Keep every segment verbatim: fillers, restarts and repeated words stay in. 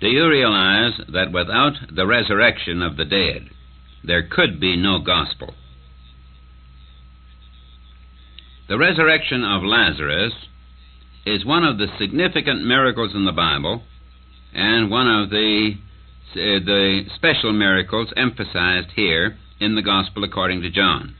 Do you realize that without the resurrection of the dead, there could be no gospel? The resurrection of Lazarus is one of the significant miracles in the Bible and one of the, uh, the special miracles emphasized here in the Gospel according to John.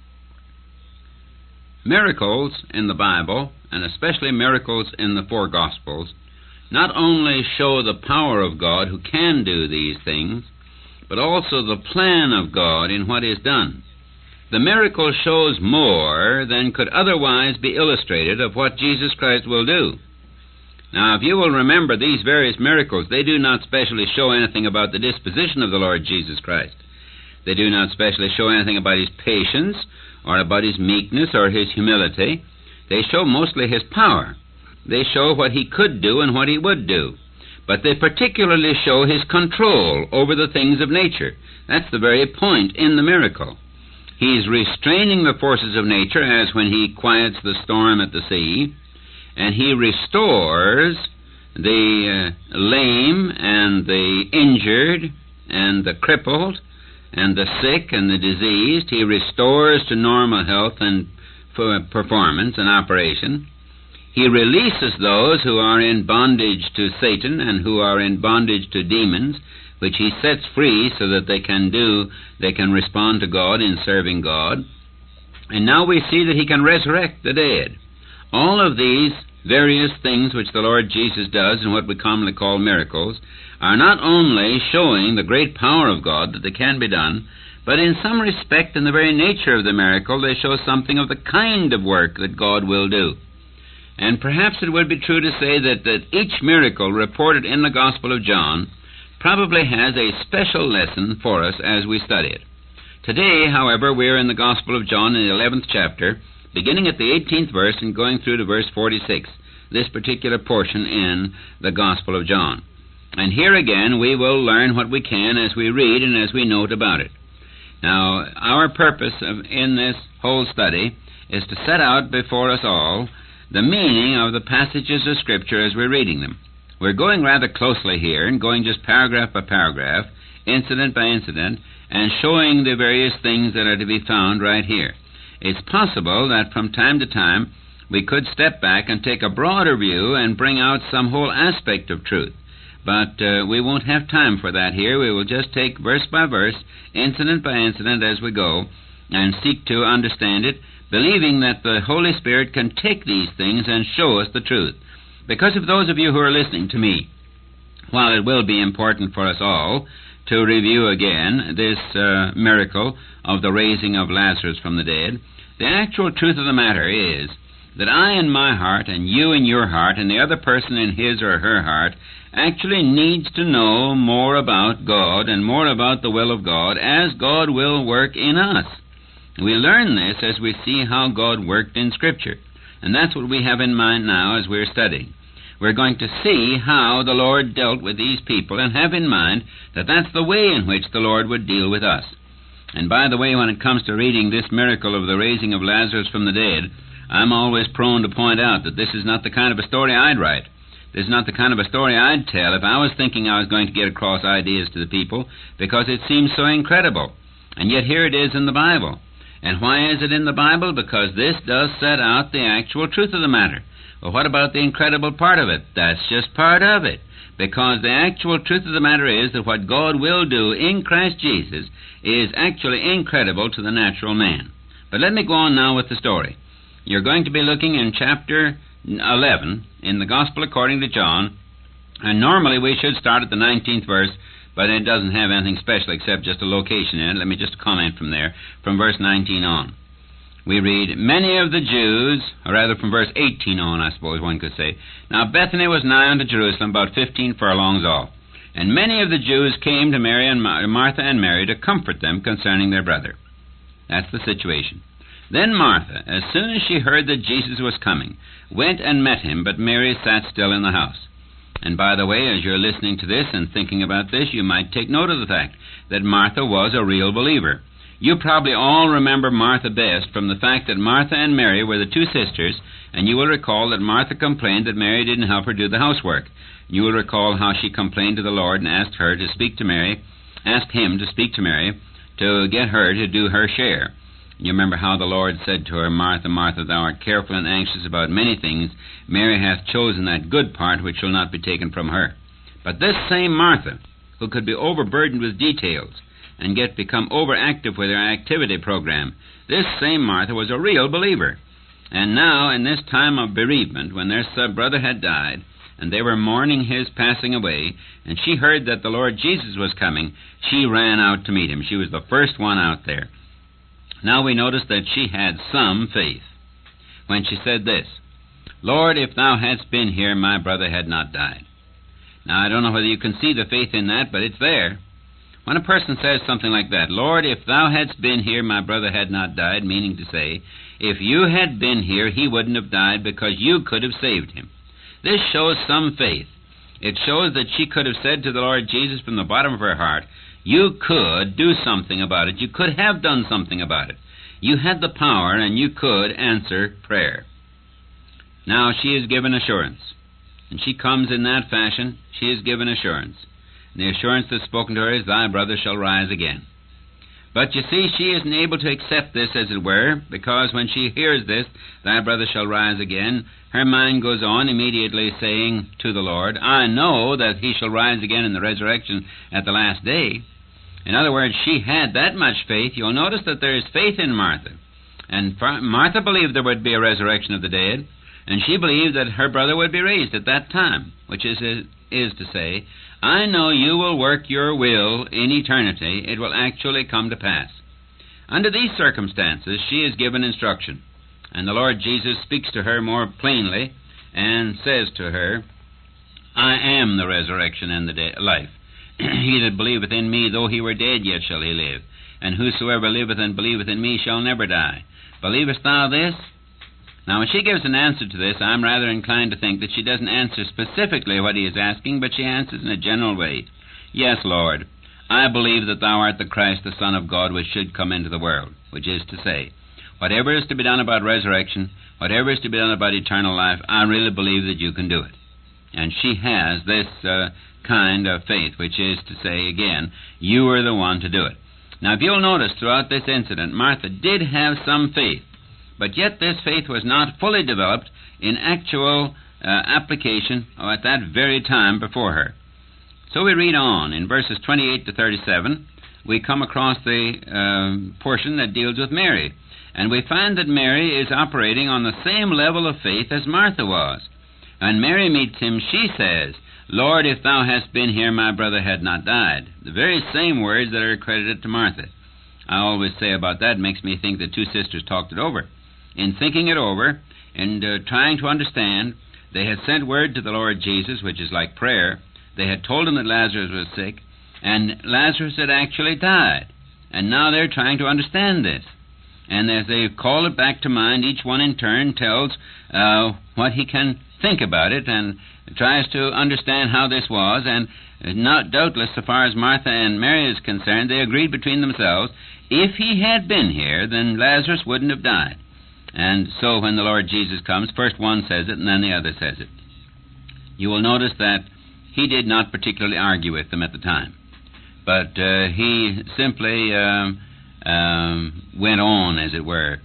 Miracles in the Bible, and especially miracles in the four Gospels, not only show the power of God who can do these things, but also the plan of God in what is done. The miracle shows more than could otherwise be illustrated of what Jesus Christ will do. Now, if you will remember these various miracles, they do not specially show anything about the disposition of the Lord Jesus Christ. They do not specially show anything about his patience, or about his meekness, or his humility. They show mostly his power. They show what he could do and what he would do. But they particularly show his control over the things of nature. That's the very point in the miracle. He's restraining the forces of nature, as when he quiets the storm at the sea, and he restores the uh, lame and the injured and the crippled and the sick and the diseased. He restores to normal health and performance and operation. He releases those who are in bondage to Satan and who are in bondage to demons, which he sets free so that they can do, they can respond to God in serving God. And now we see that he can resurrect the dead. All of these various things which the Lord Jesus does in what we commonly call miracles are not only showing the great power of God that they can be done, but in some respect, in the very nature of the miracle, they show something of the kind of work that God will do. And perhaps it would be true to say that, that each miracle reported in the Gospel of John probably has a special lesson for us as we study it. Today, however, we are in the Gospel of John in the eleventh chapter, beginning at the eighteenth verse and going through to verse forty-six, this particular portion in the Gospel of John. And here again we will learn what we can as we read and as we note about it. Now, our purpose of, in this whole study is to set out before us all the meaning of the passages of Scripture as we're reading them. We're going rather closely here and going just paragraph by paragraph, incident by incident, and showing the various things that are to be found right here. It's possible that from time to time we could step back and take a broader view and bring out some whole aspect of truth. But uh, we won't have time for that here. We will just take verse by verse, incident by incident as we go, and seek to understand it, believing that the Holy Spirit can take these things and show us the truth. Because of those of you who are listening to me, while it will be important for us all to review again this uh, miracle of the raising of Lazarus from the dead, the actual truth of the matter is that I in my heart and you in your heart and the other person in his or her heart actually needs to know more about God and more about the will of God as God will work in us. We learn this as we see how God worked in Scripture. And that's what we have in mind now as we're studying. We're going to see how the Lord dealt with these people and have in mind that that's the way in which the Lord would deal with us. And by the way, when it comes to reading this miracle of the raising of Lazarus from the dead, I'm always prone to point out that this is not the kind of a story I'd write. This is not the kind of a story I'd tell if I was thinking I was going to get across ideas to the people, because it seems so incredible. And yet here it is in the Bible. And why is it in the Bible? Because this does set out the actual truth of the matter. Well, what about the incredible part of it? That's just part of it. Because the actual truth of the matter is that what God will do in Christ Jesus is actually incredible to the natural man. But let me go on now with the story. You're going to be looking in chapter eleven in the Gospel according to John, and normally we should start at the nineteenth verse, but it doesn't have anything special except just a location in it. Let me just comment from there, from verse nineteen on. We read, many of the Jews, or rather from verse eighteen on, I suppose one could say. Now Bethany was nigh unto Jerusalem, about fifteen furlongs off. And many of the Jews came to Mary and Mar- Martha and Mary to comfort them concerning their brother. That's the situation. Then Martha, as soon as she heard that Jesus was coming, went and met him, but Mary sat still in the house. And by the way, as you're listening to this and thinking about this, you might take note of the fact that Martha was a real believer. You probably all remember Martha best from the fact that Martha and Mary were the two sisters, and you will recall that Martha complained that Mary didn't help her do the housework. You will recall how she complained to the Lord and asked her to speak to Mary, asked him to speak to Mary to get her to do her share. You remember how the Lord said to her, Martha, Martha, thou art careful and anxious about many things. Mary hath chosen that good part which shall not be taken from her. But this same Martha, who could be overburdened with details and get become overactive with her activity program, this same Martha was a real believer. And now, in this time of bereavement, when their brother had died, and they were mourning his passing away, and she heard that the Lord Jesus was coming, she ran out to meet him. She was the first one out there. Now we notice that she had some faith when she said this, Lord, if thou hadst been here, my brother had not died. Now, I don't know whether you can see the faith in that, but it's there. When a person says something like that, Lord, if thou hadst been here, my brother had not died, meaning to say, if you had been here, he wouldn't have died because you could have saved him. This shows some faith. It shows that she could have said to the Lord Jesus from the bottom of her heart, you could do something about it. You could have done something about it. You had the power and you could answer prayer. Now she is given assurance. And she comes in that fashion. She is given assurance. And the assurance that's spoken to her is, thy brother shall rise again. But you see, she isn't able to accept this, as it were, because when she hears this, thy brother shall rise again, her mind goes on immediately saying to the Lord, I know that he shall rise again in the resurrection at the last day. In other words, she had that much faith. You'll notice that there is faith in Martha. And Martha believed there would be a resurrection of the dead, and she believed that her brother would be raised at that time, which is, is to say, I know you will work your will in eternity. It will actually come to pass. Under these circumstances, she is given instruction, and the Lord Jesus speaks to her more plainly and says to her, I am the resurrection and the de- life. He that believeth in me, though he were dead, yet shall he live. And whosoever liveth and believeth in me shall never die. Believest thou this? Now, when she gives an answer to this, I'm rather inclined to think that she doesn't answer specifically what he is asking, but she answers in a general way. Yes, Lord, I believe that thou art the Christ, the Son of God, which should come into the world, which is to say, whatever is to be done about resurrection, whatever is to be done about eternal life, I really believe that you can do it. And she has this uh, kind of faith, which is to say, again, you are the one to do it. Now, if you'll notice throughout this incident, Martha did have some faith, but yet this faith was not fully developed in actual uh, application or at that very time before her. So we read on in verses twenty-eight to thirty-seven. We come across the uh, portion that deals with Mary, and we find that Mary is operating on the same level of faith as Martha was. When Mary meets him, she says, Lord, if thou hadst been here, my brother had not died. The very same words that are credited to Martha. I always say about that, it makes me think the two sisters talked it over. In thinking it over and uh, trying to understand, they had sent word to the Lord Jesus, which is like prayer. They had told him that Lazarus was sick, and Lazarus had actually died. And now they're trying to understand this. And as they call it back to mind, each one in turn tells uh, what he can think about it and tries to understand how this was. And not doubtless, so far as Martha and Mary is concerned, they agreed between themselves, if he had been here, then Lazarus wouldn't have died. And so when the Lord Jesus comes, first one says it and then the other says it. You will notice that he did not particularly argue with them at the time, but uh, he simply um, um, went on, as it were,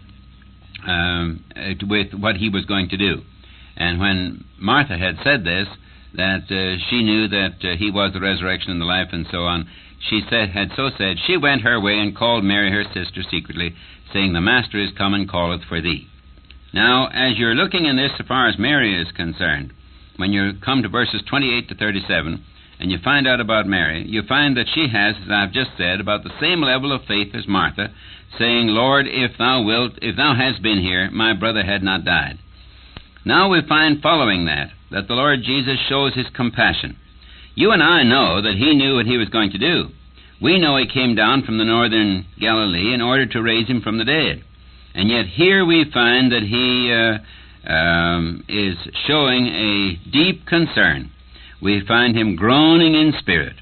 um, with what he was going to do. And when Martha had said this, that uh, she knew that uh, he was the resurrection and the life and so on, she said, had so said, she went her way and called Mary her sister secretly, saying, the Master is come and calleth for thee. Now, as you're looking in this so far as Mary is concerned, when you come to verses twenty-eight to thirty-seven, and you find out about Mary, you find that she has, as I've just said, about the same level of faith as Martha, saying, Lord, if thou wilt, if thou hadst been here, my brother had not died. Now we find following that, that the Lord Jesus shows his compassion. You and I know that he knew what he was going to do. We know he came down from the northern Galilee in order to raise him from the dead. And yet here we find that he uh, um, is showing a deep concern. We find him groaning in spirit.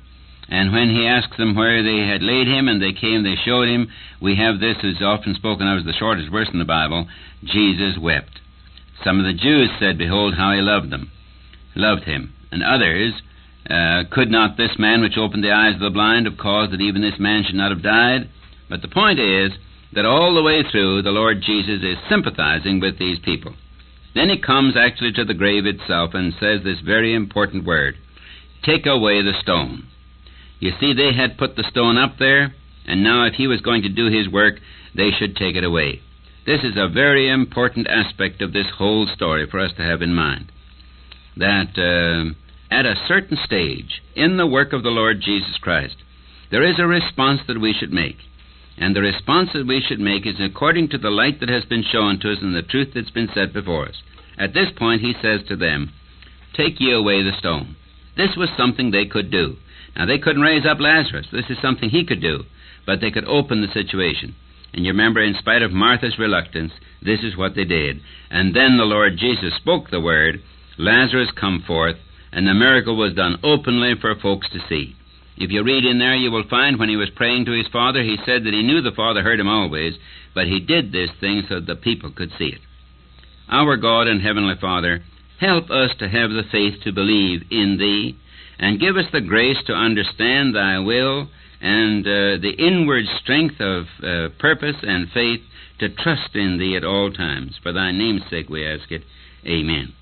And when he asked them where they had laid him, and they came, they showed him, we have this, is often spoken of as the shortest verse in the Bible, Jesus wept. Some of the Jews said, behold, how he loved them, loved him. And others, uh, could not this man which opened the eyes of the blind have caused that even this man should not have died? But the point is that all the way through, the Lord Jesus is sympathizing with these people. Then he comes actually to the grave itself and says this very important word, take away the stone. You see, they had put the stone up there, and now if he was going to do his work, they should take it away. This is a very important aspect of this whole story for us to have in mind, that uh, at a certain stage in the work of the Lord Jesus Christ, there is a response that we should make. And the response that we should make is according to the light that has been shown to us and the truth that's been set before us. At this point, he says to them, take ye away the stone. This was something they could do. Now, they couldn't raise up Lazarus. This is something he could do. But they could open the situation. And you remember, in spite of Martha's reluctance, this is what they did. And then the Lord Jesus spoke the word, Lazarus come forth, and the miracle was done openly for folks to see. If you read in there, you will find when he was praying to his Father, he said that he knew the Father heard him always, but he did this thing so that the people could see it. Our God and Heavenly Father, help us to have the faith to believe in Thee, and give us the grace to understand Thy will and uh, the inward strength of uh, purpose and faith to trust in Thee at all times. For Thy name's sake we ask it. Amen.